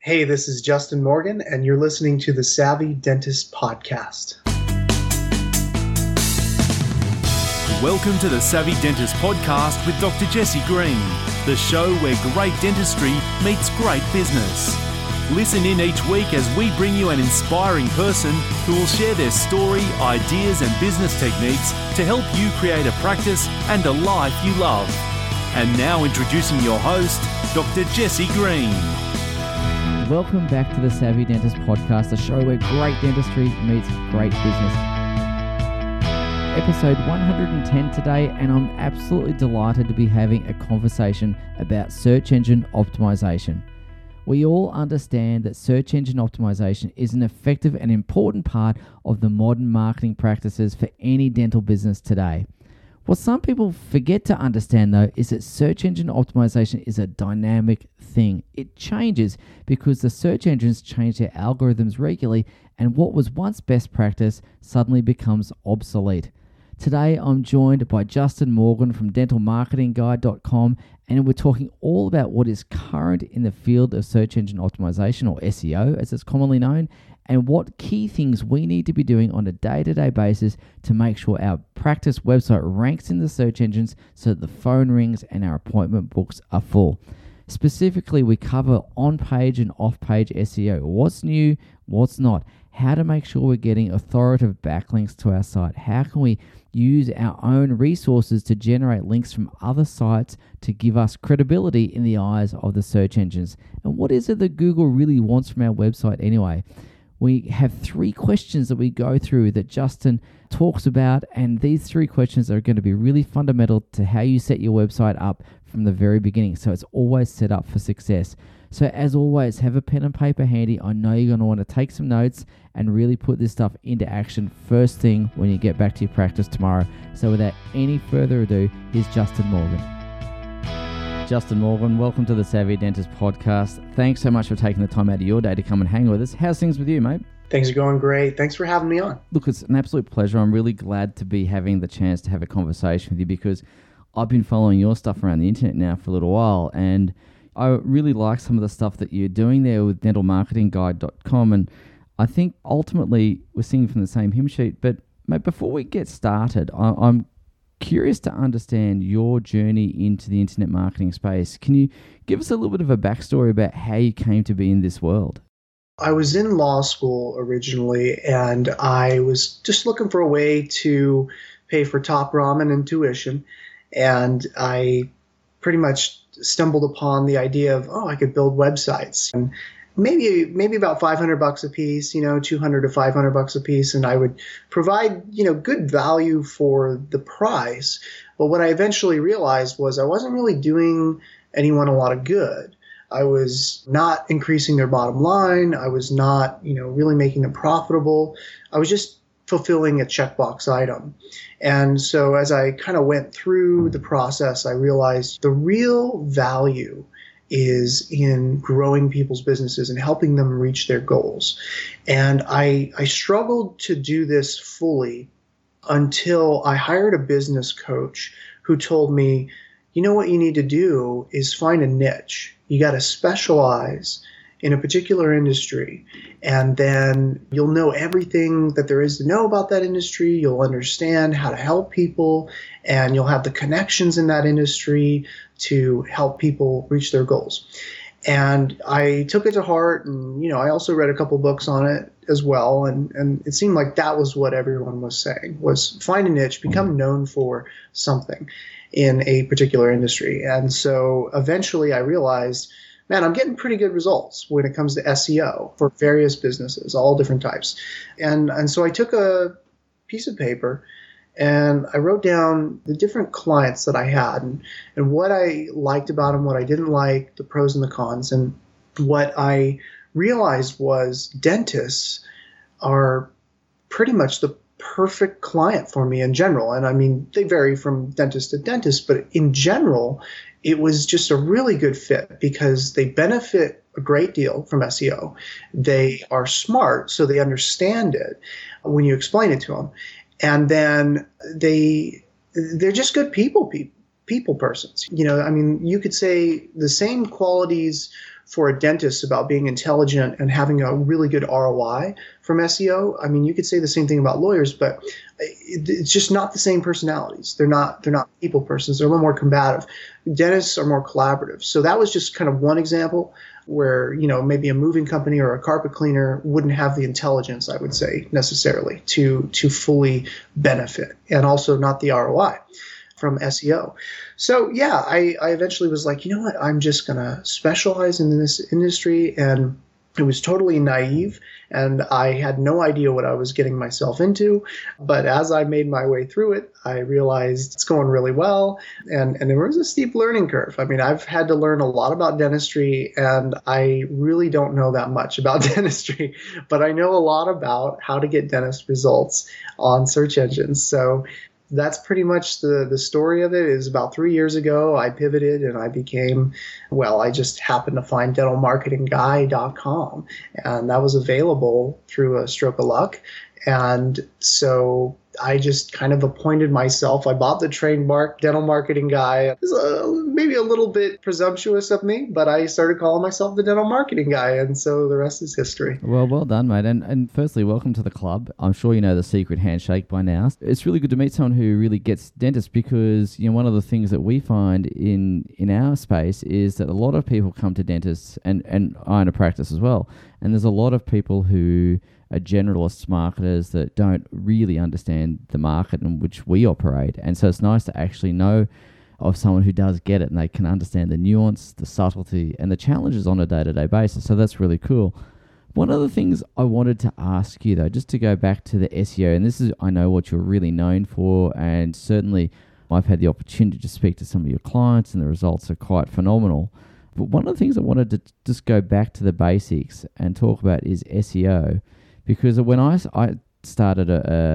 Hey, this is Justin Morgan, and you're listening to the Savvy Dentist Podcast. Welcome to the Savvy Dentist Podcast with Dr. Jesse Green, the show where great dentistry meets great business. Listen in each week as we bring you an inspiring person who will share their story, ideas, and business techniques to help you create a practice and a life you love. And now introducing your host, Dr. Jesse Green. Welcome back to the Savvy Dentist Podcast, the show where great dentistry meets great business. Episode 110 today, and I'm absolutely delighted to be having a conversation about search engine optimization. We all understand that search engine optimization is an effective and important part of the modern marketing practices for any dental business today. What some people forget to understand, though, is that search engine optimization is a dynamic thing. It changes because the search engines change their algorithms regularly, and what was once best practice suddenly becomes obsolete. Today, I'm joined by Justin Morgan from dentalmarketingguide.com, and we're talking all about what is current in the field of search engine optimization, or SEO as it's commonly known, and what key things we need to be doing on a day-to-day basis to make sure our practice website ranks in the search engines so that the phone rings and our appointment books are full. Specifically, we cover on-page and off-page SEO. What's new, what's not, how to make sure we're getting authoritative backlinks to our site, how can we use our own resources to generate links from other sites to give us credibility in the eyes of the search engines, and what is it that Google really wants from our website anyway. We have 3 questions that we go through that Justin talks about, and these 3 questions are going to be really fundamental to how you set your website up from the very beginning, so it's always set up for success. So as always, have a pen and paper handy. I know you're going to want to take some notes and really put this stuff into action first thing when you get back to your practice tomorrow. So without any further ado, here's Justin Morgan. Justin Morgan, welcome to the Savvy Dentist Podcast. Thanks so much for taking the time out of your day to come and hang with us. How's things with you, mate? Things are going great. Thanks for having me on. Look, it's an absolute pleasure. I'm really glad to be having the chance to have a conversation with you because I've been following your stuff around the internet now for a little while, and I really like some of the stuff that you're doing there with dentalmarketingguide.com, and I think ultimately we're singing from the same hymn sheet. But mate, before we get started, I'm curious to understand your journey into the internet marketing space. Can you give us a little bit of a backstory about how you came to be in this world? I was in law school originally, and I was just looking for a way to pay for top ramen and tuition, and I pretty much stumbled upon the idea of, I could build websites, and maybe about $500 a piece, $200 to $500 a piece, and I would provide, good value for the price. But what I eventually realized was I wasn't really doing anyone a lot of good. I was not increasing their bottom line. I was not, really making them profitable. I was just fulfilling a checkbox item. And so as I kind of went through the process, I realized the real value is in growing people's businesses and helping them reach their goals. And I struggled to do this fully until I hired a business coach who told me, what you need to do is find a niche. You got to specialize in a particular industry, and then you'll know everything that there is to know about that industry. You'll understand how to help people, and you'll have the connections in that industry to help people reach their goals. And I took it to heart, and I also read a couple books on it as well, and it seemed like that was what everyone was saying, was find a niche, become known for something in a particular industry. And so eventually I realized, man, I'm getting pretty good results when it comes to SEO for various businesses, all different types. And so I took a piece of paper and I wrote down the different clients that I had and what I liked about them, what I didn't like, the pros and the cons. And what I realized was dentists are pretty much the perfect client for me in general. And I mean, they vary from dentist to dentist, but in general, it was just a really good fit because they benefit a great deal from SEO. They are smart, so they understand it when you explain it to them. And then they're just good people persons. You know, I mean, you could say the same qualities for a dentist about being intelligent and having a really good ROI from SEO. I mean, you could say the same thing about lawyers, but it's just not the same personalities. They're not people persons. They're a little more combative. Dentists are more collaborative. So that was just kind of one example where, maybe a moving company or a carpet cleaner wouldn't have the intelligence, I would say, necessarily to fully benefit, and also not the ROI from SEO. So yeah, I eventually was like, you know what, I'm just going to specialize in this industry. And it was totally naive, and I had no idea what I was getting myself into. But as I made my way through it, I realized it's going really well. And there was a steep learning curve. I mean, I've had to learn a lot about dentistry, and I really don't know that much about dentistry, but I know a lot about how to get dentist results on search engines. So that's pretty much the story of it. Is about 3 years ago, I pivoted and I just happened to find dentalmarketingguy.com, and that was available through a stroke of luck. And so I just kind of appointed myself. I bought the trademark Dental Marketing Guy. It was maybe a little bit presumptuous of me, but I started calling myself the Dental Marketing Guy, and so the rest is history. Well done, mate. And firstly, welcome to the club. I'm sure you know the secret handshake by now. It's really good to meet someone who really gets dentists, because one of the things that we find in our space is that a lot of people come to dentists, and I own a practice as well, and there's a lot of people who are generalists, marketers that don't really understand the market in which we operate. And so it's nice to actually know of someone who does get it, and they can understand the nuance, the subtlety, and the challenges on a day-to-day basis. So that's really cool. One of the things I wanted to ask you, though, just to go back to the SEO, and this is, I know, what you're really known for, and certainly I've had the opportunity to speak to some of your clients, and the results are quite phenomenal. But one of the things I wanted to just go back to the basics and talk about is SEO. Because when I started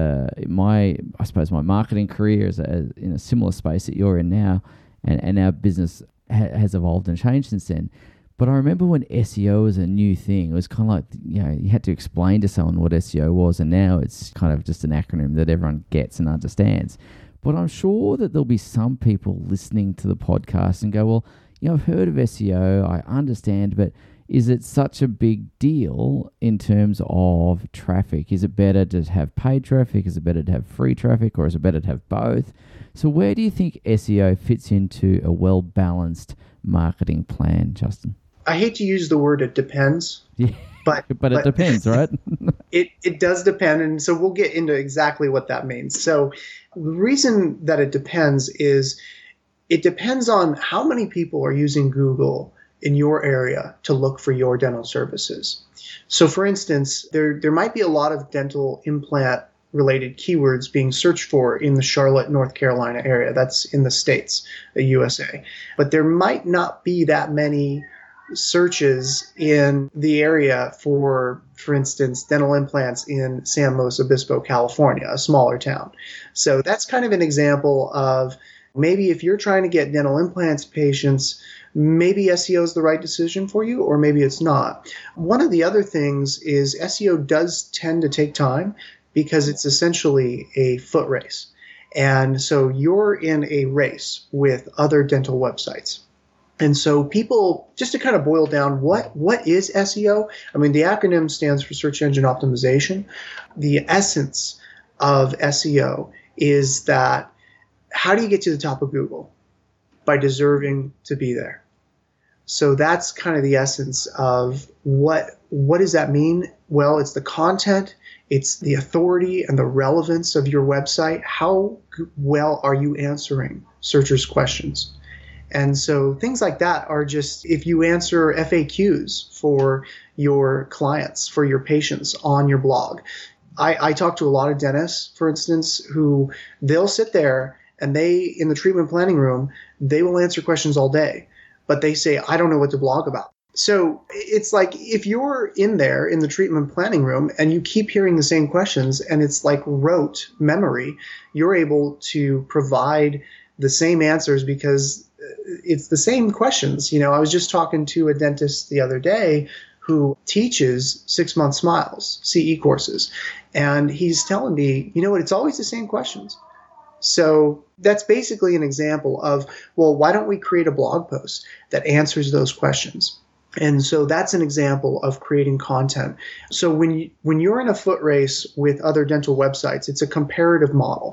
my marketing career is in a similar space that you're in now, and our business has evolved and changed since then. But I remember when SEO was a new thing, it was kind of like, you had to explain to someone what SEO was, and now it's kind of just an acronym that everyone gets and understands. But I'm sure that there'll be some people listening to the podcast and go, well, I've heard of SEO, I understand, but is it such a big deal in terms of traffic? Is it better to have paid traffic? Is it better to have free traffic? Or is it better to have both? So where do you think SEO fits into a well-balanced marketing plan, Justin? I hate to use the word "it depends." Yeah, but it depends, right? It does depend, and so we'll get into exactly what that means. So the reason that it depends is it depends on how many people are using Google in your area to look for your dental services. So for instance, there might be a lot of dental implant related keywords being searched for in the Charlotte, North Carolina area. That's in the States, the USA. But there might not be that many searches in the area for instance, dental implants in San Luis Obispo, California, a smaller town. So that's kind of an example of maybe if you're trying to get dental implants patients, maybe SEO is the right decision for you, or maybe it's not. One of the other things is SEO does tend to take time because it's essentially a foot race. And so you're in a race with other dental websites. And so people, just to kind of boil down, what is SEO? I mean, the acronym stands for search engine optimization. The essence of SEO is that how do you get to the top of Google? By deserving to be there. So that's kind of the essence of what does that mean? Well, it's the content, it's the authority and the relevance of your website. How well are you answering searchers' questions? And so things like that are just, if you answer FAQs for your clients, for your patients on your blog. I talk to a lot of dentists, for instance, who they'll sit there and they, in the treatment planning room, they will answer questions all day, but they say, I don't know what to blog about. So it's like if you're in there in the treatment planning room and you keep hearing the same questions and it's like rote memory, you're able to provide the same answers because it's the same questions. You know, I was just talking to a dentist the other day who teaches 6-month smiles, CE courses. And he's telling me, you know what, it's always the same questions. So that's basically an example of, well, why don't we create a blog post that answers those questions? And so that's an example of creating content. So when you're in a foot race with other dental websites, it's a comparative model.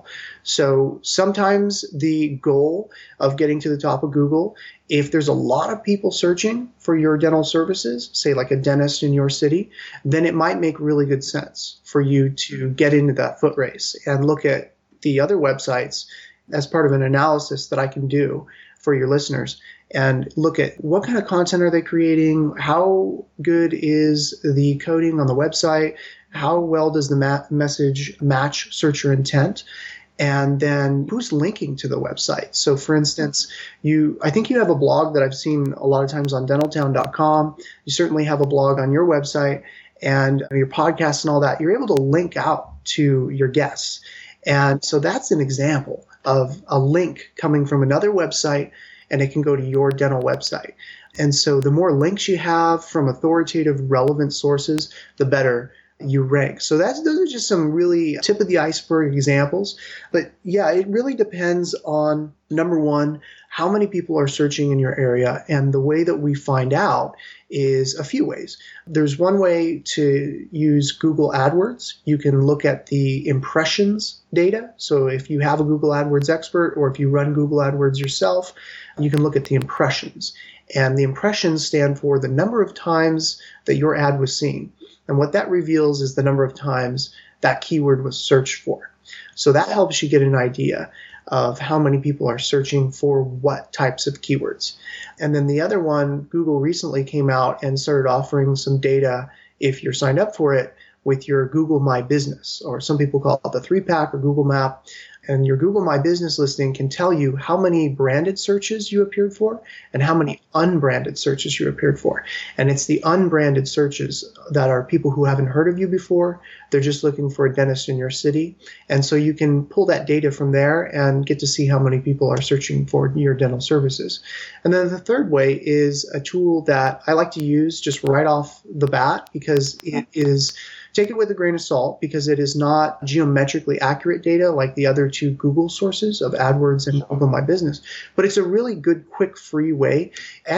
So sometimes the goal of getting to the top of Google, if there's a lot of people searching for your dental services, say like a dentist in your city, then it might make really good sense for you to get into that foot race and look at the other websites as part of an analysis that I can do for your listeners, and look at what kind of content are they creating, how good is the coding on the website, how well does the message match searcher intent, and then who's linking to the website. So for instance, I think you have a blog that I've seen a lot of times on dentaltown.com. You certainly have a blog on your website and your podcast and all that. You're able to link out to your guests. And so that's an example of a link coming from another website, and it can go to your dental website. And so the more links you have from authoritative, relevant sources, the better you rank. So those are just some really tip of the iceberg examples. But yeah, it really depends on, number one, how many people are searching in your area. And the way that we find out is a few ways. There's one way to use Google AdWords. You can look at the impressions data. So if you have a Google AdWords expert, or if you run Google AdWords yourself, you can look at the impressions. And the impressions stand for the number of times that your ad was seen. And what that reveals is the number of times that keyword was searched for. So that helps you get an idea of how many people are searching for what types of keywords. And then the other one, Google recently came out and started offering some data, if you're signed up for it, with your Google My Business, or some people call it the 3-pack or Google Map. And your Google My Business listing can tell you how many branded searches you appeared for and how many unbranded searches you appeared for. And it's the unbranded searches that are people who haven't heard of you before. They're just looking for a dentist in your city. And so you can pull that data from there and get to see how many people are searching for your dental services. And then the third way is a tool that I like to use just right off the bat, because it is, take it with a grain of salt, because it is not geometrically accurate data like the other two Google sources of AdWords and Google My Business. But it's a really good, quick, free way.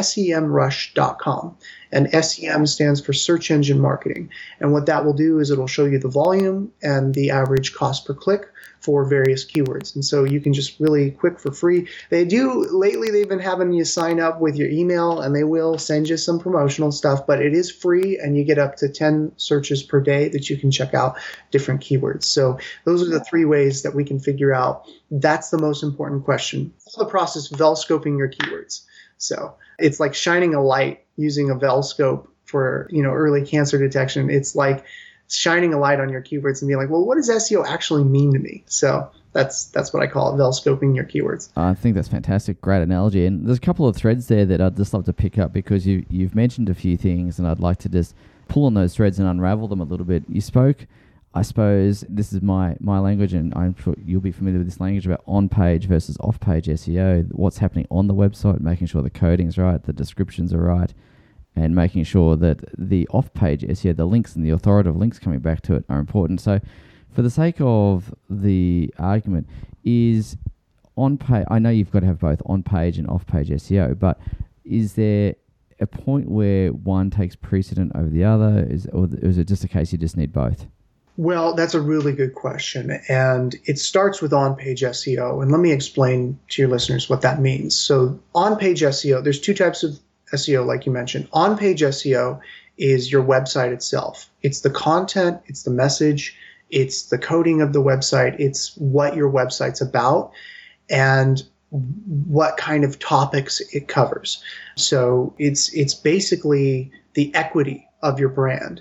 SEMrush.com. And SEM stands for Search Engine Marketing. And what that will do is it'll show you the volume and the average cost per click for various keywords. And so you can just really quick for free. Lately they've been having you sign up with your email, and they will send you some promotional stuff, but it is free, and you get up to 10 searches per day that you can check out different keywords. So those are the three ways that we can figure out. That's the most important question. The process of Velscoping your keywords. So it's like shining a light using a Velscope for, early cancer detection. It's like shining a light on your keywords and being like, well, what does SEO actually mean to me? So that's what I call it, Velscoping your keywords. I think that's fantastic. Great analogy. And there's a couple of threads there that I'd just love to pick up, because you've mentioned a few things, and I'd like to just pull on those threads and unravel them a little bit. You spoke, I suppose, this is my language, and I'm sure you'll be familiar with this language, about on-page versus off-page SEO, what's happening on the website, making sure the coding's right, the descriptions are right, and making sure that the off-page SEO, the links and the authoritative links coming back to it, are important. So for the sake of the argument, is on-page, I know you've got to have both on-page and off-page SEO, but is there a point where one takes precedent over the other, or is it just a case you just need both? Well, that's a really good question, and it starts with on-page SEO, and let me explain to your listeners what that means. So on-page SEO, there's two types of SEO, like you mentioned. On-page SEO is your website itself. It's the content, it's the message, it's the coding of the website, it's what your website's about, and what kind of topics it covers. So it's basically the equity of your brand.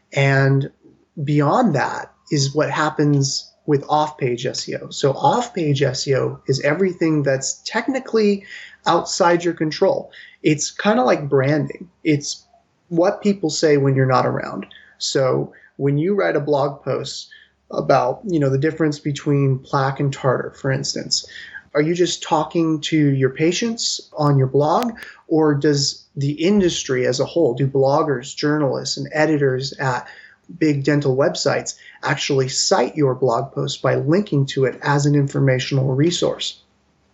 And beyond that is what happens with off-page SEO. So off-page SEO is everything that's technically outside your control. It's kind of like branding. It's what people say when you're not around. So when you write a blog post about, the difference between plaque and tartar, for instance, are you just talking to your patients on your blog, or does the industry as a whole, do bloggers, journalists, and editors at big dental websites actually cite your blog post by linking to it as an informational resource?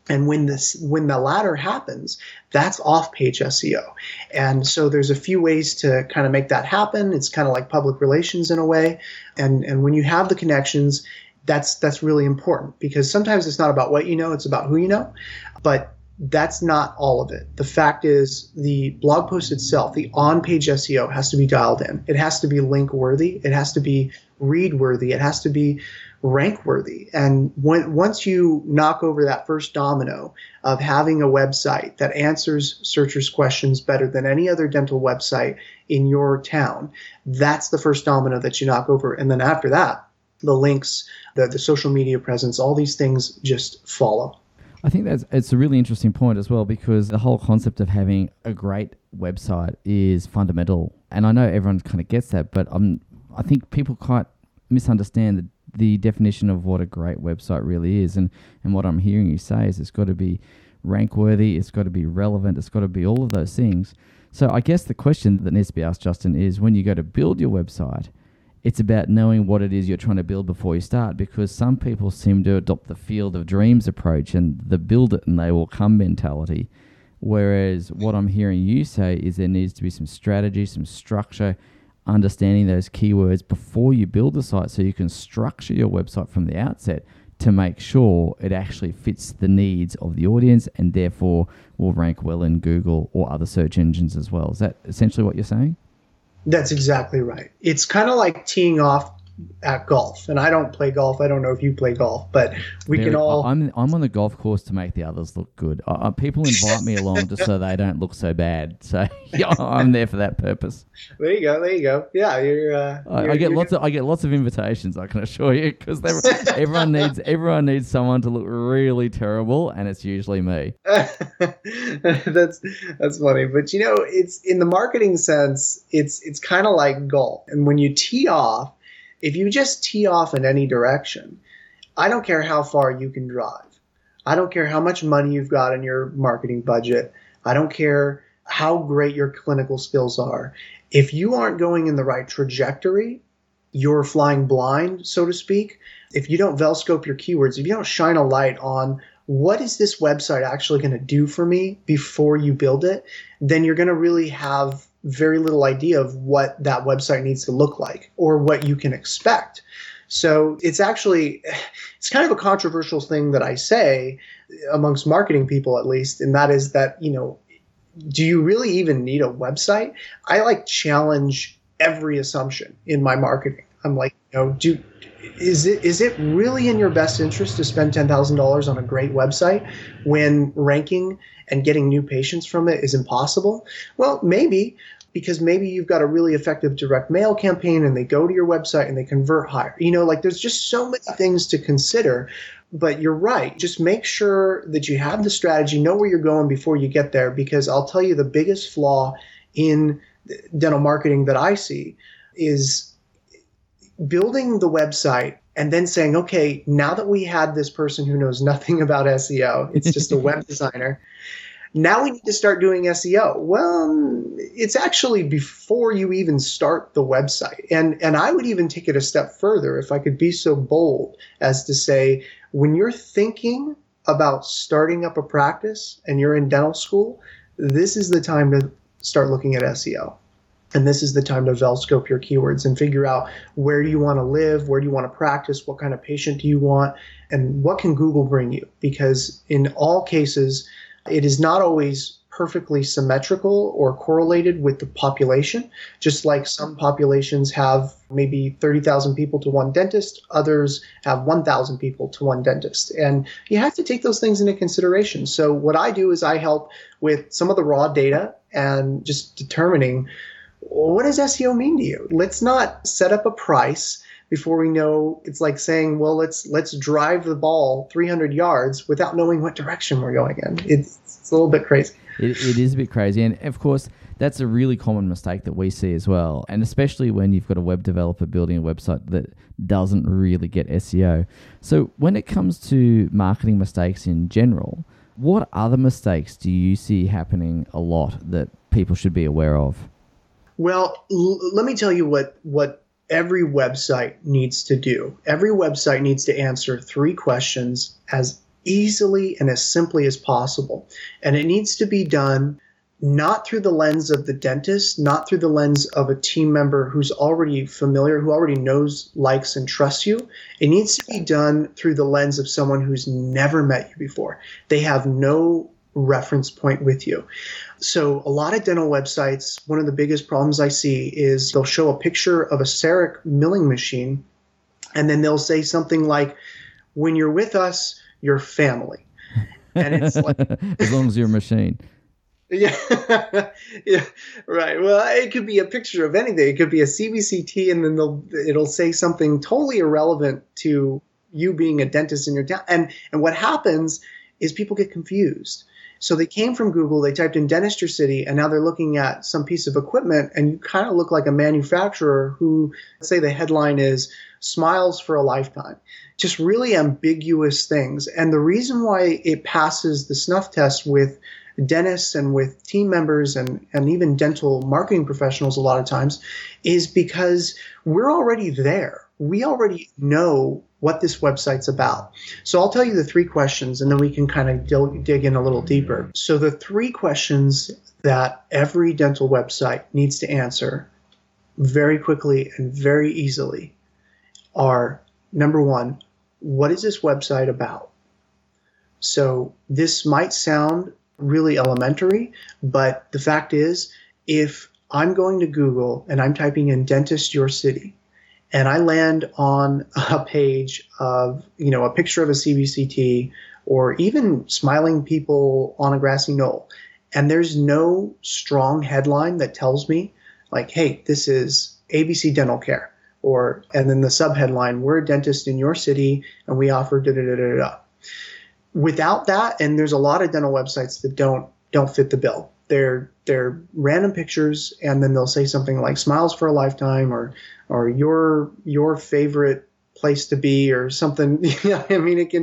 And when the latter happens, that's off-page SEO. And so there's a few ways to kind of make that happen. It's kind of like public relations in a way. And when you have the connections, that's really important, because sometimes it's not about what you know, it's about who you know. But that's not all of it. The fact is, the blog post itself, the on-page SEO, has to be dialed in. It has to be link-worthy. It has to be read-worthy. It has to be rank-worthy. And once you knock over that first domino of having a website that answers searchers' questions better than any other dental website in your town, that's the first domino that you knock over. And then after that, the links, the social media presence, all these things just follow. I think it's a really interesting point as well, because the whole concept of having a great website is fundamental. And I know everyone kind of gets that, but I think people quite misunderstand the definition of what a great website really is. And what I'm hearing you say is it's got to be rank worthy, it's got to be relevant, it's got to be all of those things. So I guess the question that needs to be asked, Justin, is when you go to build your website, it's about knowing what it is you're trying to build before you start, because some people seem to adopt the field of dreams approach and the build it and they will come mentality. Whereas what I'm hearing you say is there needs to be some strategy, some structure, understanding those keywords before you build the site, so you can structure your website from the outset to make sure it actually fits the needs of the audience and therefore will rank well in Google or other search engines as well. Is that essentially what you're saying? That's exactly right. It's kind of like teeing off at golf. And I don't play golf. I don't know if you play golf, but we can all... I'm on the golf course to make the others look good. People invite me along just so they don't look so bad. So yeah, I'm there for that purpose. There you go. Yeah, I get lots of invitations, I can assure you, because everyone needs someone to look really terrible, and it's usually me. That's funny, but it's in the marketing sense, it's kind of like golf. And when you tee off, if you just tee off in any direction, I don't care how far you can drive. I don't care how much money you've got in your marketing budget. I don't care how great your clinical skills are. If you aren't going in the right trajectory, you're flying blind, so to speak. If you don't Velscope your keywords, if you don't shine a light on what is this website actually going to do for me before you build it, then you're going to really have very little idea of what that website needs to look like or what you can expect. So it's kind of a controversial thing that I say amongst marketing people, at least, and that is that, do you really even need a website? I challenge every assumption in my marketing. I'm like, is it really in your best interest to spend $10,000 on a great website when ranking and getting new patients from it is impossible? Well, maybe, because maybe you've got a really effective direct mail campaign and they go to your website and they convert higher. There's just so many things to consider. But you're right. Just make sure that you have the strategy, know where you're going before you get there, because I'll tell you the biggest flaw in dental marketing that I see is building the website and then saying, okay, now that we had this person who knows nothing about SEO, it's just a web designer, now we need to start doing SEO. Well, it's actually before you even start the website. And I would even take it a step further, if I could be so bold as to say, when you're thinking about starting up a practice and you're in dental school, this is the time to start looking at SEO. And this is the time to Velscope your keywords and figure out where do you want to live, where do you want to practice, what kind of patient do you want, and what can Google bring you? Because in all cases, it is not always perfectly symmetrical or correlated with the population. Just like some populations have maybe 30,000 people to one dentist, others have 1,000 people to one dentist. And you have to take those things into consideration. So what I do is I help with some of the raw data and just determining, what does SEO mean to you? Let's not set up a price before we know. It's like saying, well, let's drive the ball 300 yards without knowing what direction we're going in. It's a little bit crazy. It is a bit crazy. And of course, that's a really common mistake that we see as well. And especially when you've got a web developer building a website that doesn't really get SEO. So when it comes to marketing mistakes in general, what other mistakes do you see happening a lot that people should be aware of? Well, let me tell you what every website needs to do. Every website needs to answer 3 questions as easily and as simply as possible. And it needs to be done not through the lens of the dentist, not through the lens of a team member who's already familiar, who already knows, likes, and trusts you. It needs to be done through the lens of someone who's never met you before. They have no reference point with you. So a lot of dental websites, one of the biggest problems I see is they'll show a picture of a CEREC milling machine, and then they'll say something like, when you're with us, you're family. And it's like, as long as you're a machine. Yeah, yeah, right. Well, it could be a picture of anything. It could be a CBCT, and then it'll say something totally irrelevant to you being a dentist in your town. And what happens is people get confused. So they came from Google, they typed in Dentistry City, and now they're looking at some piece of equipment, and you kind of look like a manufacturer who, let's say the headline is Smiles for a Lifetime. Just really ambiguous things. And the reason why it passes the snuff test with dentists and with team members and even dental marketing professionals a lot of times is because we're already there. We already know what this website's about. So I'll tell you the 3 questions, and then we can kind of dig in a little deeper. So the 3 questions that every dental website needs to answer very quickly and very easily are, number 1, what is this website about? So this might sound really elementary, but the fact is, if I'm going to Google and I'm typing in dentist your city, and I land on a page of, a picture of a CBCT or even smiling people on a grassy knoll, and there's no strong headline that tells me like, hey, this is ABC Dental Care, and then the subheadline, we're a dentist in your city and we offer da-da-da-da-da. Without that, and there's a lot of dental websites that don't fit the bill. They're random pictures, and then they'll say something like Smiles for a Lifetime or your favorite place to be or something. I mean, it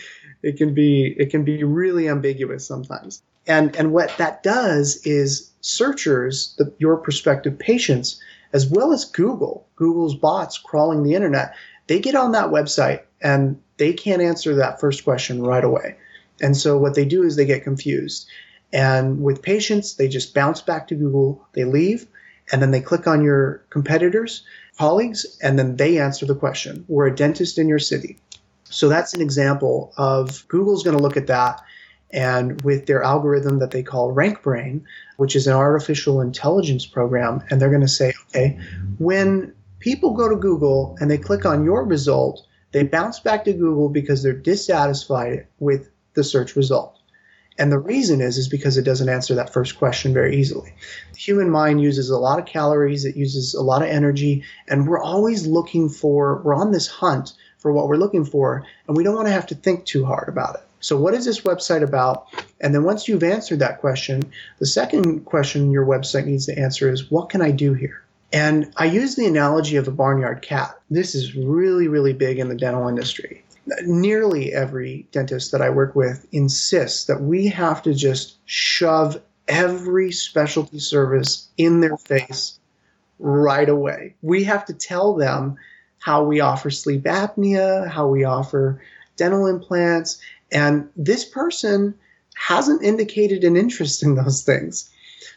can be really ambiguous sometimes. And what that does is searchers, your prospective patients, as well as Google's bots crawling the internet, they get on that website and they can't answer that first question right away. And so what they do is they get confused. And with patients, they just bounce back to Google, they leave, and then they click on your competitors, colleagues, and then they answer the question. We're a dentist in your city. So that's an example of Google's going to look at that, and with their algorithm that they call RankBrain, which is an artificial intelligence program, and they're going to say, okay, when people go to Google and they click on your result, they bounce back to Google because they're dissatisfied with the search result. And the reason is because it doesn't answer that first question very easily. The human mind uses a lot of calories, it uses a lot of energy, and we're always we're on this hunt for what we're looking for, and we don't want to have to think too hard about it. So what is this website about? And then once you've answered that question, the second question your website needs to answer is, what can I do here? And I use the analogy of a barnyard cat. This is really, really big in the dental industry. Nearly every dentist that I work with insists that we have to just shove every specialty service in their face right away. We have to tell them how we offer sleep apnea, how we offer dental implants, and this person hasn't indicated an interest in those things.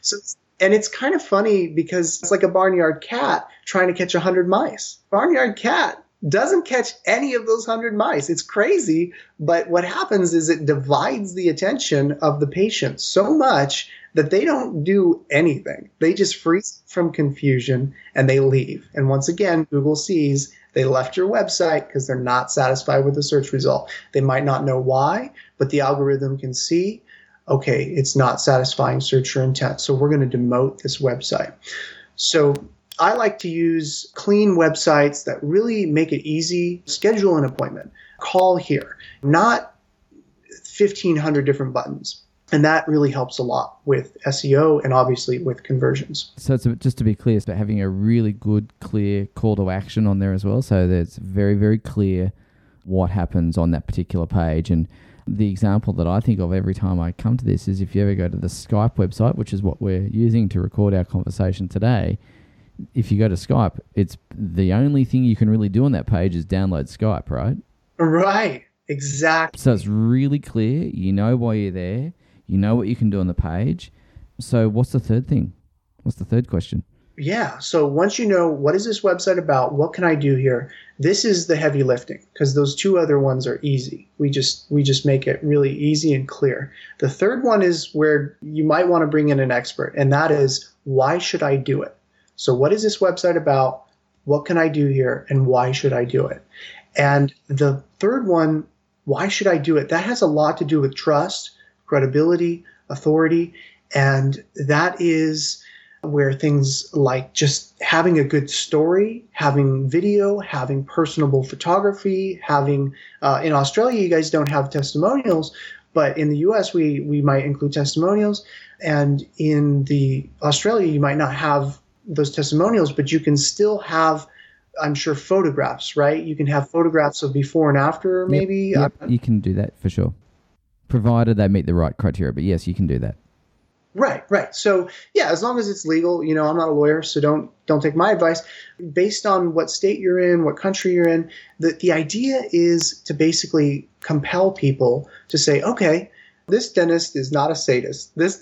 And it's kind of funny because it's like a barnyard cat trying to catch 100 mice. Barnyard cat doesn't catch any of those 100 mice. It's crazy, but what happens is it divides the attention of the patient so much that they don't do anything. They just freeze from confusion and they leave. And once again, Google sees they left your website because they're not satisfied with the search result. They might not know why, but the algorithm can see, okay, it's not satisfying searcher intent, so we're going to demote this website. So I like to use clean websites that really make it easy. Schedule an appointment. Call here. Not 1,500 different buttons. And that really helps a lot with SEO and obviously with conversions. So it's just to be clear, it's about having a really good, clear call to action on there as well. So that it's very, very clear what happens on that particular page. And the example that I think of every time I come to this is if you ever go to the Skype website, which is what we're using to record our conversation today. If you go to Skype, it's the only thing you can really do on that page is download Skype, right? Right. Exactly. So it's really clear. You know why you're there. You know what you can do on the page. So what's the third thing? What's the third question? Yeah. So once you know what is this website about, what can I do here? This is the heavy lifting, because those two other ones are easy. We just make it really easy and clear. The third one is where you might want to bring in an expert, and that is, why should I do it? So what is this website about? What can I do here? And why should I do it? And the third one, why should I do it? That has a lot to do with trust, credibility, authority, and that is where things like just having a good story, having video, having personable photography, having in Australia, you guys don't have testimonials, but in the US, we might include testimonials. And in the Australia, you might not have those testimonials, but you can still have, I'm sure, photographs, right? You can have photographs of before and after, maybe. Yep, you can do that for sure, provided they meet the right criteria. But yes, you can do that. Right. So yeah, as long as it's legal, I'm not a lawyer, so don't take my advice. Based on what state you're in, what country you're in, the idea is to basically compel people to say, okay, this dentist is not a sadist. This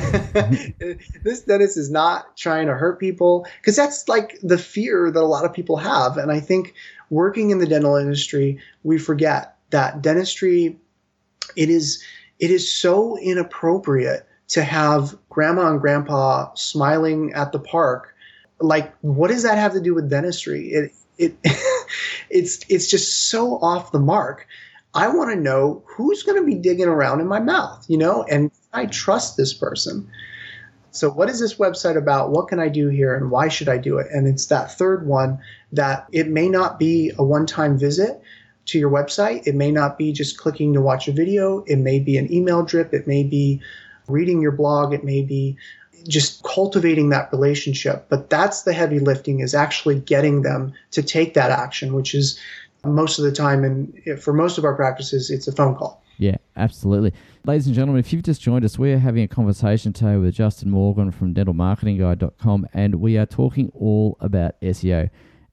this dentist is not trying to hurt people, because that's like the fear that a lot of people have. And I think working in the dental industry, we forget that dentistry, it is so inappropriate to have grandma and grandpa smiling at the park. Like, what does that have to do with dentistry? It's just so off the mark. I want to know who's going to be digging around in my mouth, and I trust this person. So what is this website about? What can I do here? And why should I do it? And it's that third one, that it may not be a one-time visit to your website. It may not be just clicking to watch a video. It may be an email drip. It may be reading your blog. It may be just cultivating that relationship. But that's the heavy lifting, is actually getting them to take that action, which is most of the time, and for most of our practices, it's a phone call. Yeah, absolutely. Ladies and gentlemen, if you've just joined us, we're having a conversation today with Justin Morgan from dentalmarketingguide.com, and we are talking all about SEO.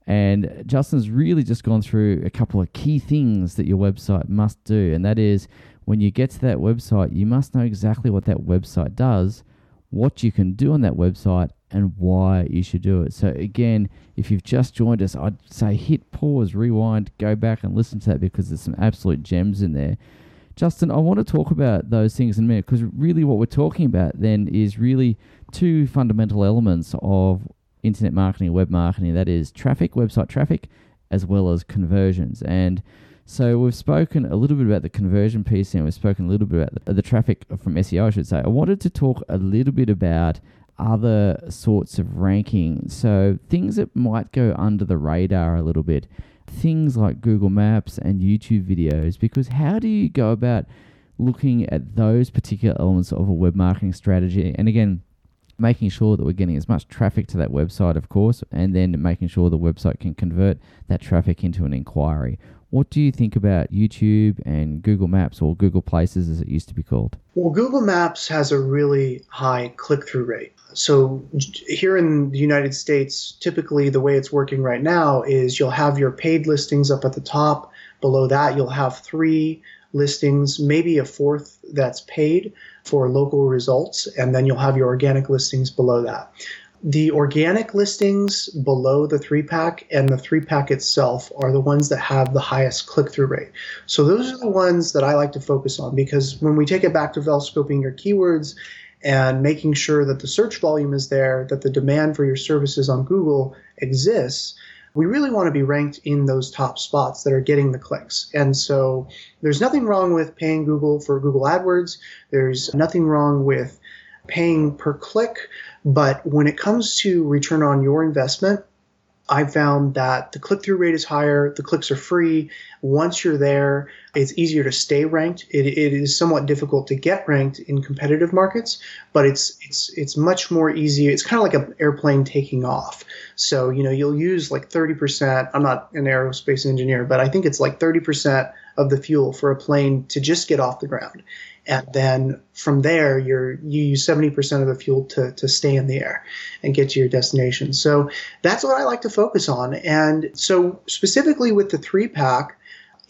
And Justin's really just gone through a couple of key things that your website must do, and that is, when you get to that website, you must know exactly what that website does, what you can do on that website, and why you should do it. So again, if you've just joined us, I'd say hit pause, rewind, go back and listen to that, because there's some absolute gems in there. Justin, I want to talk about those things in a minute, because really what we're talking about then is really two fundamental elements of internet marketing, web marketing. That is traffic, website traffic, as well as conversions. And so we've spoken a little bit about the conversion piece, and we've spoken a little bit about the traffic from SEO, I should say. I wanted to talk a little bit about other sorts of ranking. So things that might go under the radar a little bit. Things like Google Maps and YouTube videos, because how do you go about looking at those particular elements of a web marketing strategy? And again, making sure that we're getting as much traffic to that website, of course, and then making sure the website can convert that traffic into an inquiry. What do you think about YouTube and Google Maps, or Google Places as it used to be called? Well, Google Maps has a really high click-through rate. So here in the United States, typically the way it's working right now is you'll have your paid listings up at the top. Below that, you'll have 3 listings, maybe a 4th that's paid for local results, and then you'll have your organic listings below that. The organic listings below the 3-pack and the 3-pack itself are the ones that have the highest click-through rate. So those are the ones that I like to focus on, because when we take it back to Velscoping your keywords and making sure that the search volume is there, that the demand for your services on Google exists, we really want to be ranked in those top spots that are getting the clicks. And so there's nothing wrong with paying Google for Google AdWords. There's nothing wrong with paying per click. But when it comes to return on your investment, I found that the click-through rate is higher, the clicks are free. Once you're there, it's easier to stay ranked. It is somewhat difficult to get ranked in competitive markets, but it's much more easy. It's kind of like an airplane taking off. So, you'll use like 30%. I'm not an aerospace engineer, but I think it's like 30% of the fuel for a plane to just get off the ground. And then from there, you use 70% of the fuel to stay in the air and get to your destination. So that's what I like to focus on. And so specifically with the 3-pack,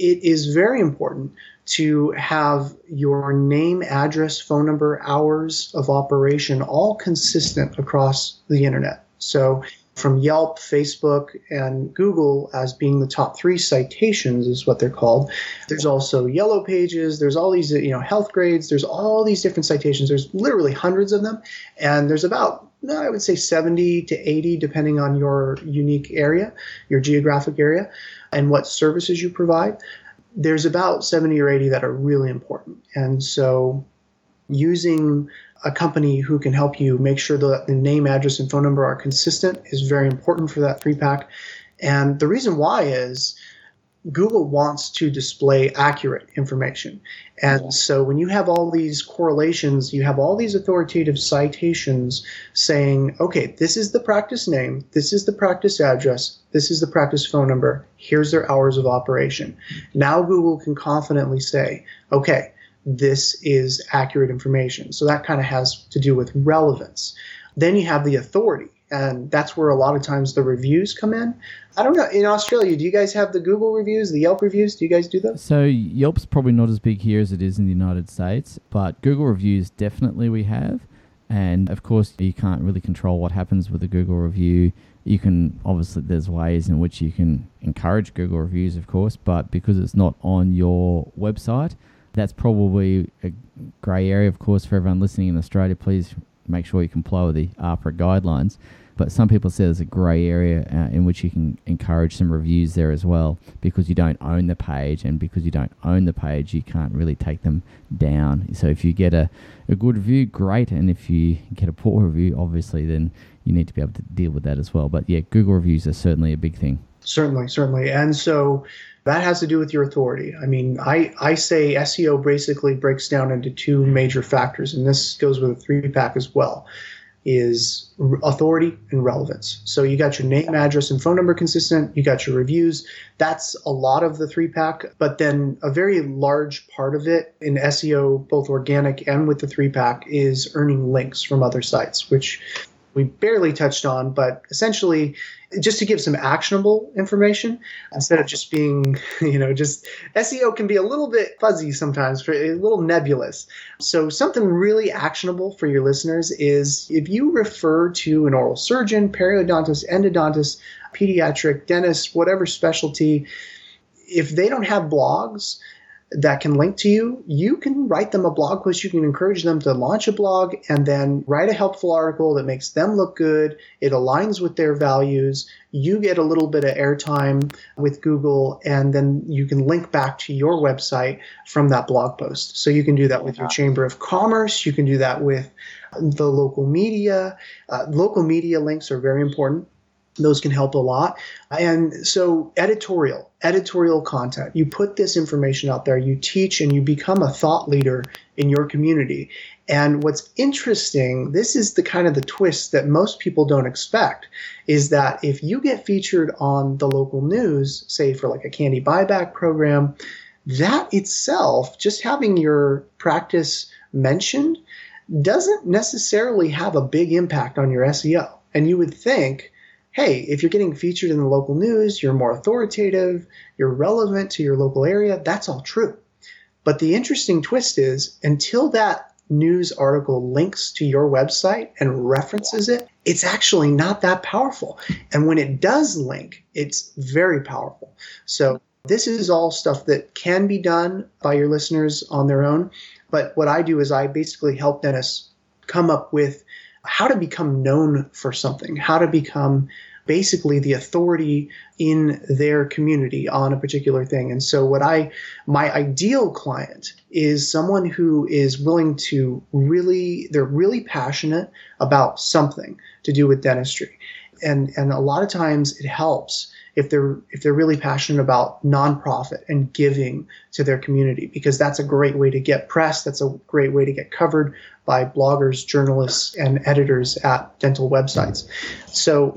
it is very important to have your name, address, phone number, hours of operation all consistent across the internet. So from Yelp, Facebook, and Google as being the top 3 citations is what they're called. There's also Yellow Pages. There's all these, Health Grades. There's all these different citations. There's literally hundreds of them. And there's about, I would say 70 to 80, depending on your unique area, your geographic area, and what services you provide. There's about 70 or 80 that are really important. And so using a company who can help you make sure that the name, address, and phone number are consistent is very important for that 3-pack. And the reason why is Google wants to display accurate information. And so when you have all these correlations, you have all these authoritative citations saying, okay, this is the practice name, this is the practice address, this is the practice phone number, here's their hours of operation. Now Google can confidently say, okay, this is accurate information. So that kind of has to do with relevance. Then you have the authority, and that's where a lot of times the reviews come in. I don't know, in Australia, do you guys have the Google reviews, the Yelp reviews? Do you guys do those? So Yelp's probably not as big here as it is in the United States, but Google reviews definitely we have. And of course, you can't really control what happens with a Google review. You can, obviously, there's ways in which you can encourage Google reviews, of course, but because it's not on your website, that's probably a grey area, of course, for everyone listening in Australia. Please make sure you comply with the AHPRA guidelines. But some people say there's a grey area in which you can encourage some reviews there as well, because you don't own the page, and because you don't own the page, you can't really take them down. So if you get a good review, great, and if you get a poor review, obviously, then you need to be able to deal with that as well. But yeah, Google reviews are certainly a big thing. Certainly. And so that has to do with your authority. I mean, I say SEO basically breaks down into 2 major factors, and this goes with a 3-pack as well, is authority and relevance. So you got your name, address, and phone number consistent. You got your reviews. That's a lot of the 3-pack, but then a very large part of it in SEO, both organic and with the 3-pack, is earning links from other sites, which we barely touched on, but essentially just to give some actionable information instead of just being, just SEO can be a little bit fuzzy sometimes, a little nebulous. So something really actionable for your listeners is if you refer to an oral surgeon, periodontist, endodontist, pediatric, dentist, whatever specialty, if they don't have blogs that can link to you, you can write them a blog post. You can encourage them to launch a blog and then write a helpful article that makes them look good. It aligns with their values. You get a little bit of airtime with Google, and then you can link back to your website from that blog post. So you can do that with your Chamber of Commerce. You can do that with the local media. Local media links are very important. Those can help a lot. And so editorial content. You put this information out there, you teach, and you become a thought leader in your community. And what's interesting, this is the kind of the twist that most people don't expect, is that if you get featured on the local news, say for like a candy buyback program, that itself, just having your practice mentioned, doesn't necessarily have a big impact on your SEO. And you would think, hey, if you're getting featured in the local news, you're more authoritative, you're relevant to your local area, that's all true. But the interesting twist is, until that news article links to your website and references it, it's actually not that powerful. And when it does link, it's very powerful. So this is all stuff that can be done by your listeners on their own. But what I do is I basically help dentists come up with how to become known for something, how to become basically the authority in their community on a particular thing. And so my ideal client is someone who is willing to they're really passionate about something to do with dentistry. And a lot of times it helps if they're really passionate about nonprofit and giving to their community, because that's a great way to get press. That's a great way to get covered by bloggers, journalists, and editors at dental websites. So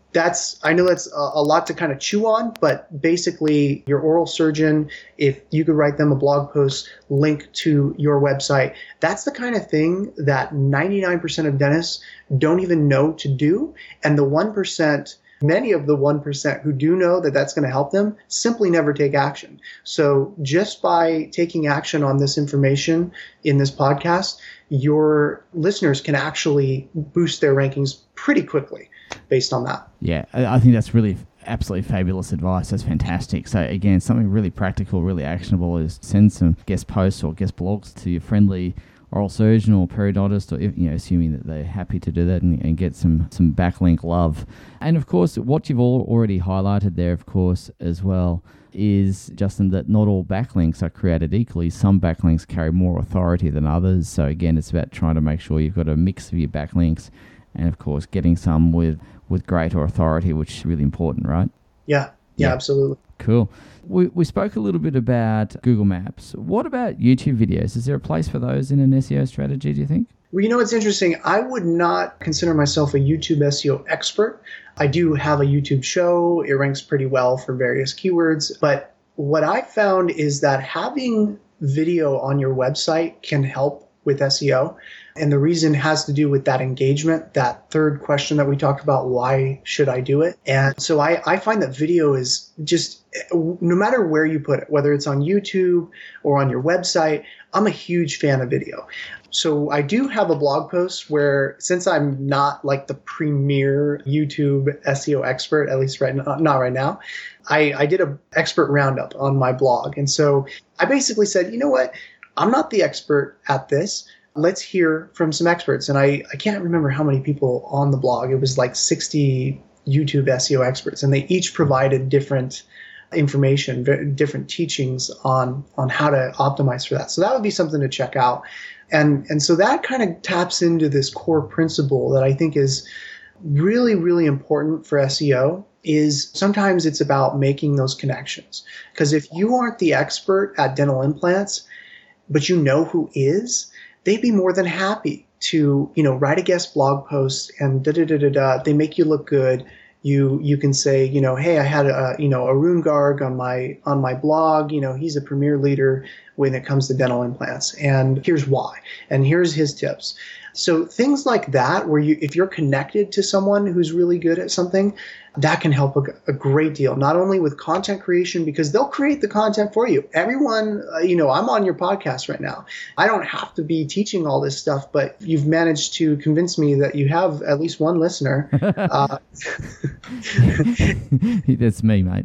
I know that's a lot to kind of chew on, but basically your oral surgeon, if you could write them a blog post, link to your website, that's the kind of thing that 99% of dentists don't even know to do. And the 1% Many of the 1% who do know that that's going to help them simply never take action. So just by taking action on this information in this podcast, your listeners can actually boost their rankings pretty quickly based on that. Yeah, I think that's really absolutely fabulous advice. That's fantastic. So again, something really practical, really actionable is send some guest posts or guest blogs to your friendly oral surgeon or periodontist, or assuming that they're happy to do that, and get some backlink love. And of course, what you've already highlighted there, of course, as well, is, Justin, that not all backlinks are created equally. Some backlinks carry more authority than others. So again, it's about trying to make sure you've got a mix of your backlinks, and of course, getting some with greater authority, which is really important, right? Yeah, absolutely. Cool. We spoke a little bit about Google Maps. What about YouTube videos? Is there a place for those in an SEO strategy, do you think? Well, it's interesting. I would not consider myself a YouTube SEO expert. I do have a YouTube show. It ranks pretty well for various keywords. But what I found is that having video on your website can help with SEO. And the reason has to do with that engagement, that third question that we talked about, why should I do it? And so I find that video is just, no matter where you put it, whether it's on YouTube or on your website, I'm a huge fan of video. So I do have a blog post where, since I'm not like the premier YouTube SEO expert, at least not right now, I did an expert roundup on my blog. And so I basically said, you know what? I'm not the expert at this. Let's hear from some experts. And I can't remember how many people on the blog. It was like 60 YouTube SEO experts, and they each provided different information, different teachings on how to optimize for that. So that would be something to check out. And so that kind of taps into this core principle that I think is really, really important for SEO, is sometimes it's about making those connections. Because if you aren't the expert at dental implants, but you know who is, they'd be more than happy to, write a guest blog post and they make you look good. You can say, hey, I had Arun Garg on my blog. He's a premier leader when it comes to dental implants, and here's why, and here's his tips. So things like that, where if you're connected to someone who's really good at something, that can help a great deal, not only with content creation, because they'll create the content for you. Everyone, I'm on your podcast right now. I don't have to be teaching all this stuff, but you've managed to convince me that you have at least one listener. That's me, mate.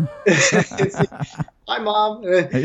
Hi, Mom.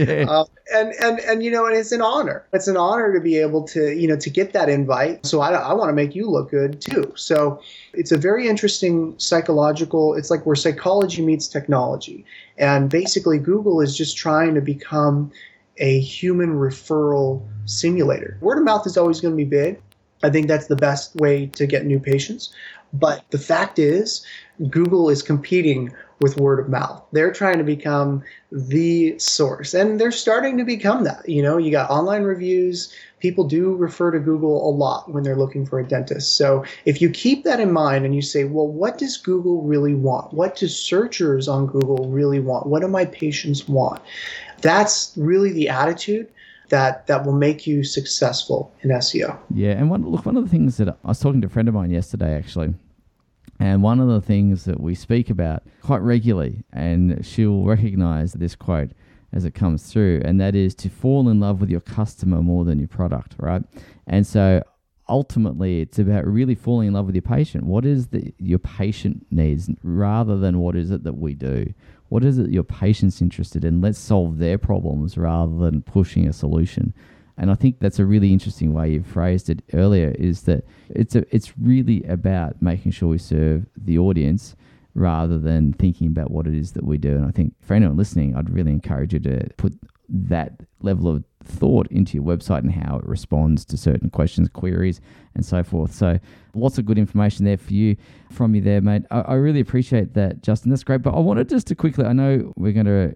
And it's an honor. It's an honor to be able to, to get that invite. So I want to make you look good too. So it's a very interesting psychological, it's like where psychology meets technology. And basically Google is just trying to become a human referral simulator. Word of mouth is always going to be big. I think that's the best way to get new patients. But the fact is, Google is competing with word of mouth. They're trying to become the source, and they're starting to become that. You got online reviews. People do refer to Google a lot when they're looking for a dentist. So if you keep that in mind and you say, well, what does Google really want? What do searchers on Google really want? What do my patients want? That's really the attitude that will make you successful in SEO. Yeah, and one of the things that I was talking to a friend of mine yesterday, actually, and one of the things that we speak about quite regularly, and she'll recognize this quote as it comes through, and that is to fall in love with your customer more than your product, right? And so ultimately it's about really falling in love with your patient. What is your patient needs, rather than what is it that we do? What is it your patient's interested in? Let's solve their problems rather than pushing a solution. And I think that's a really interesting way you phrased it earlier, is that it's really about making sure we serve the audience rather than thinking about what it is that we do. And I think for anyone listening, I'd really encourage you to put that level of thought into your website and how it responds to certain questions, queries, and so forth. So lots of good information there for you, from you there, mate. I really appreciate that, Justin. That's great. But I wanted just to quickly, I know we're going to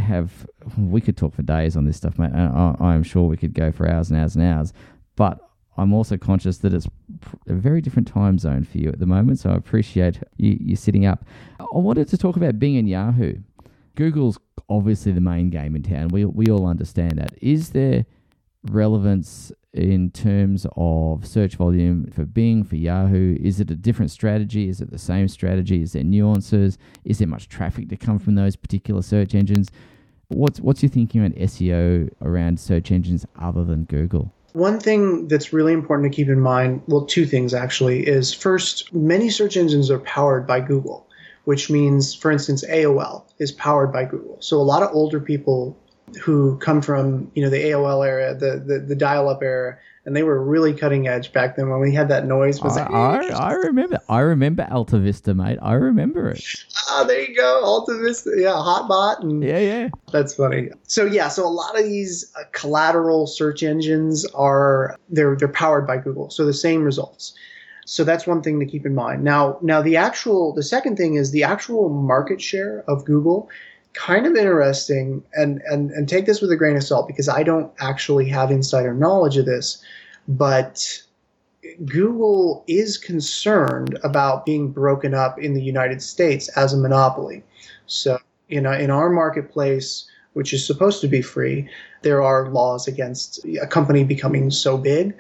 we could talk for days on this stuff, mate. I'm sure we could go for hours and hours and hours, but I'm also conscious that it's a very different time zone for you at the moment, so I appreciate you sitting up. I wanted to talk about Bing and Yahoo. Google's obviously the main game in town. We all understand that. Is there relevance in terms of search volume for Bing, for Yahoo? Is it a different strategy? Is it the same strategy? Is there nuances? Is there much traffic to come from those particular search engines? What's your thinking on SEO around search engines other than Google? One thing that's really important to keep in mind, well, two things actually, is first, many search engines are powered by Google, which means, for instance, AOL is powered by Google. So a lot of older people who come from, the AOL era, the dial-up era, and they were really cutting edge back then when we had that noise. I remember Alta Vista, mate. I remember it. There you go, Alta Vista, yeah, Hotbot, and yeah, that's funny. So a lot of these collateral search engines they're powered by Google, so the same results. So that's one thing to keep in mind. Now the second thing is the actual market share of Google. Kind of interesting, and take this with a grain of salt because I don't actually have insider knowledge of this, but Google is concerned about being broken up in the United States as a monopoly. So, in our marketplace, which is supposed to be free, there are laws against a company becoming so big,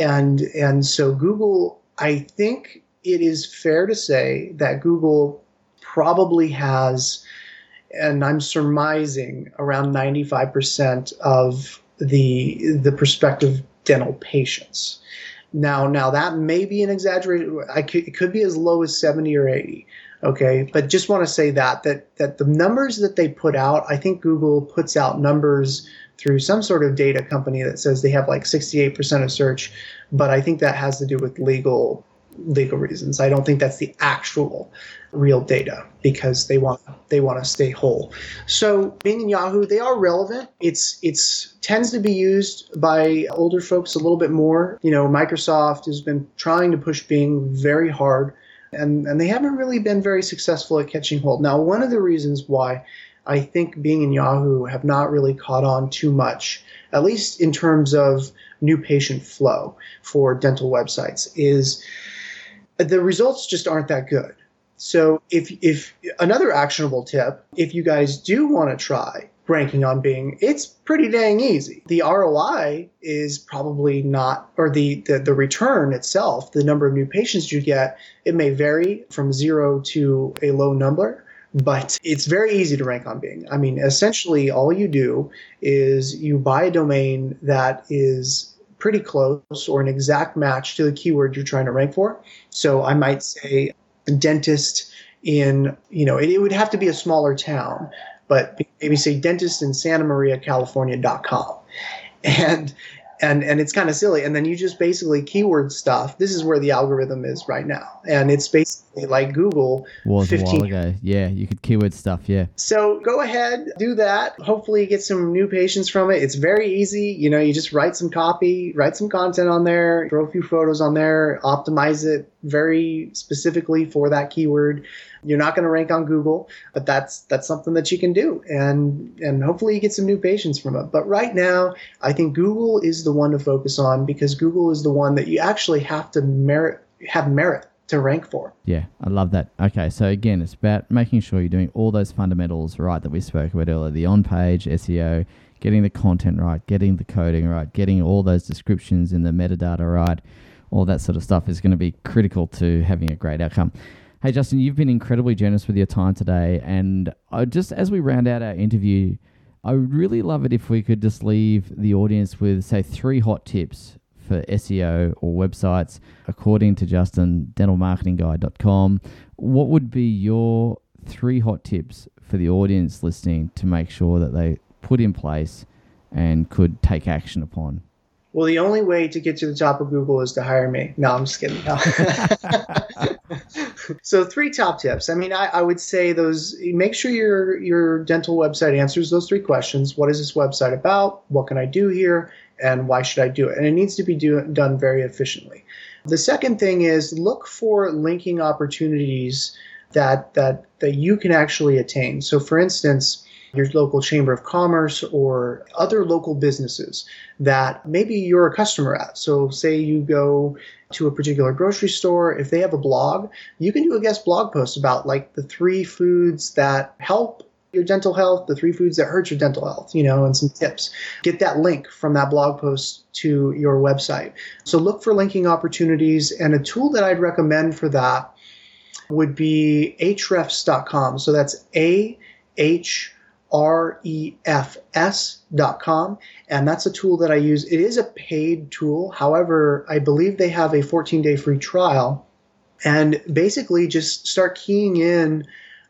and so Google, I think it is fair to say that Google probably has, and I'm surmising, around 95% of the prospective dental patients. Now that may be an exaggeration. It could be as low as 70 or 80. Okay, but just want to say that the numbers that they put out, I think Google puts out numbers through some sort of data company that says they have like 68% of search, but I think that has to do with legal reasons. I don't think that's the actual real data because they want to stay whole. So Bing and Yahoo, they are relevant. It's tends to be used by older folks a little bit more. Microsoft has been trying to push Bing very hard, and they haven't really been very successful at catching hold. Now, one of the reasons why I think Bing and Yahoo have not really caught on too much, at least in terms of new patient flow for dental websites, is the results just aren't that good. So if another actionable tip, if you guys do want to try ranking on Bing, it's pretty dang easy. The ROI is probably not, or the return itself, the number of new patients you get, it may vary from 0 to a low number, but it's very easy to rank on Bing. I mean, essentially all you do is you buy a domain that is pretty close or an exact match to the keyword you're trying to rank for. So I might say dentist in, it would have to be a smaller town, but maybe say dentist in Santa Maria, California.com. And it's kind of silly. And then you just basically keyword stuff. This is where the algorithm is right now. And it's basically like Google was 15 a while ago. Yeah, you could keyword stuff, yeah. So go ahead, do that. Hopefully get some new patients from it. It's very easy. You just write some copy, write some content on there, throw a few photos on there, optimize it very specifically for that keyword. You're not going to rank on Google, but that's something that you can do, and hopefully you get some new patients from it. But right now, I think Google is the one to focus on because Google is the one that you actually have to have merit to rank for. Yeah, I love that. Okay, so again, it's about making sure you're doing all those fundamentals right that we spoke about earlier, the on-page SEO, getting the content right, getting the coding right, getting all those descriptions in the metadata right. All that sort of stuff is going to be critical to having a great outcome. Hey, Justin, you've been incredibly generous with your time today. And just as we round out our interview, I would really love it if we could just leave the audience with, say, 3 hot tips for SEO or websites, according to Justin, dentalmarketingguy.com. What would be your 3 hot tips for the audience listening to make sure that they put in place and could take action upon? Well, the only way to get to the top of Google is to hire me. No, I'm just kidding. No. So 3 top tips. I mean, I would say those, make sure your dental website answers those 3 questions. What is this website about? What can I do here? And why should I do it? And it needs to be done very efficiently. The second thing is look for linking opportunities that you can actually attain. So for instance, your local chamber of commerce or other local businesses that maybe you're a customer at. So say you go to a particular grocery store, if they have a blog, you can do a guest blog post about like the 3 foods that help your dental health, the 3 foods that hurt your dental health, and some tips. Get that link from that blog post to your website. So look for linking opportunities, and a tool that I'd recommend for that would be ahrefs.com. So that's ahrefs.com. And that's a tool that I use. It is a paid tool. However, I believe they have a 14-day free trial. And basically just start keying in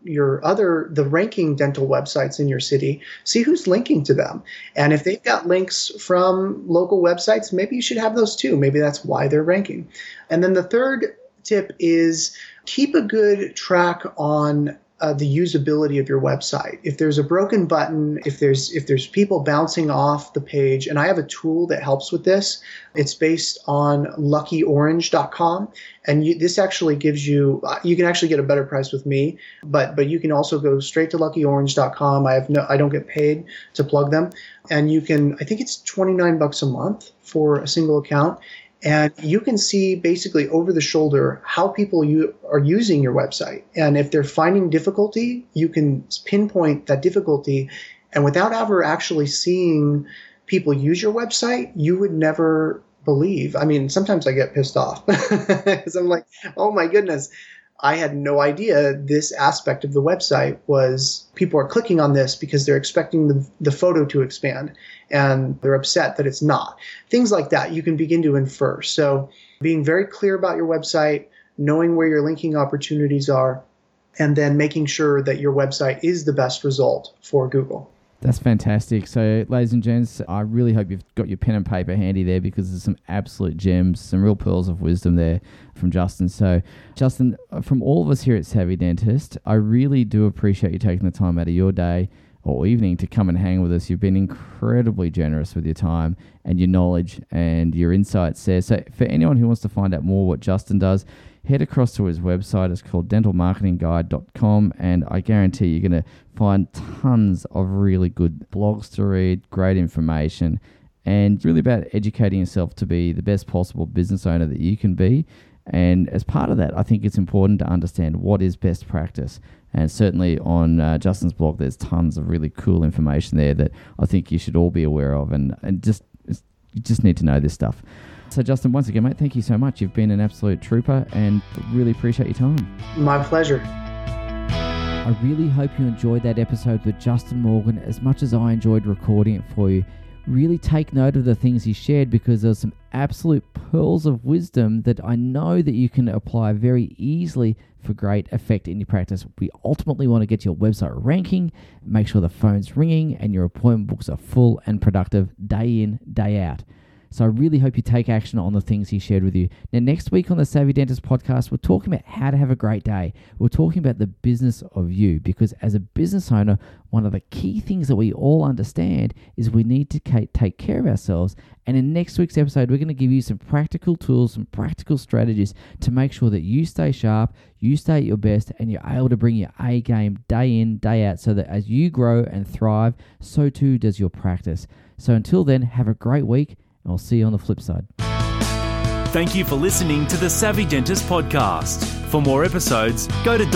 the ranking dental websites in your city, see who's linking to them. And if they've got links from local websites, maybe you should have those too. Maybe that's why they're ranking. And then the third tip is keep a good track on the usability of your website. If there's a broken button, if there's people bouncing off the page, and I have a tool that helps with this. It's based on luckyorange.com, and this actually gives you can actually get a better price with me, but you can also go straight to luckyorange.com. I don't get paid to plug them, and I think it's $29 a month for a single account. And you can see basically over the shoulder how people are using your website. And if they're finding difficulty, you can pinpoint that difficulty. And without ever actually seeing people use your website, you would never believe. I mean, sometimes I get pissed off because I'm like, oh my goodness, I had no idea this aspect of the website was people are clicking on this because they're expecting the photo to expand and they're upset that it's not. Things like that you can begin to infer. So being very clear about your website, knowing where your linking opportunities are, and then making sure that your website is the best result for Google. That's fantastic. So, ladies and gents, I really hope you've got your pen and paper handy there because there's some absolute gems, some real pearls of wisdom there from Justin. So, Justin, from all of us here at Savvy Dentist, I really do appreciate you taking the time out of your day or evening to come and hang with us. You've been incredibly generous with your time and your knowledge and your insights there. So, for anyone who wants to find out more what Justin does, head across to his website. It's called dentalmarketingguide.com, and I guarantee you're going to find tons of really good blogs to read, great information, and really about educating yourself to be the best possible business owner that you can be. And as part of that, I think it's important to understand what is best practice. And certainly on Justin's blog, there's tons of really cool information there that I think you should all be aware of, and you just need to know this stuff. So, Justin, once again, mate, thank you so much. You've been an absolute trooper and really appreciate your time. My pleasure. I really hope you enjoyed that episode with Justin Morgan as much as I enjoyed recording it for you. Really take note of the things he shared because there's some absolute pearls of wisdom that I know that you can apply very easily for great effect in your practice. We ultimately want to get your website ranking, make sure the phone's ringing and your appointment books are full and productive day in, day out. So I really hope you take action on the things he shared with you. Now, next week on the Savvy Dentist podcast, we're talking about how to have a great day. We're talking about the business of you, because as a business owner, one of the key things that we all understand is we need to take care of ourselves. And in next week's episode, we're going to give you some practical tools, some practical strategies to make sure that you stay sharp, you stay at your best, and you're able to bring your A game day in, day out, so that as you grow and thrive, so too does your practice. So until then, have a great week. I'll see you on the flip side. Thank you for listening to the Savvy Dentist podcast. For more episodes, go to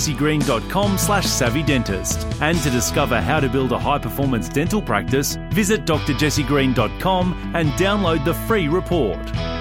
drjessiegreen.com/savvydentist. And to discover how to build a high-performance dental practice, visit drjessiegreen.com and download the free report.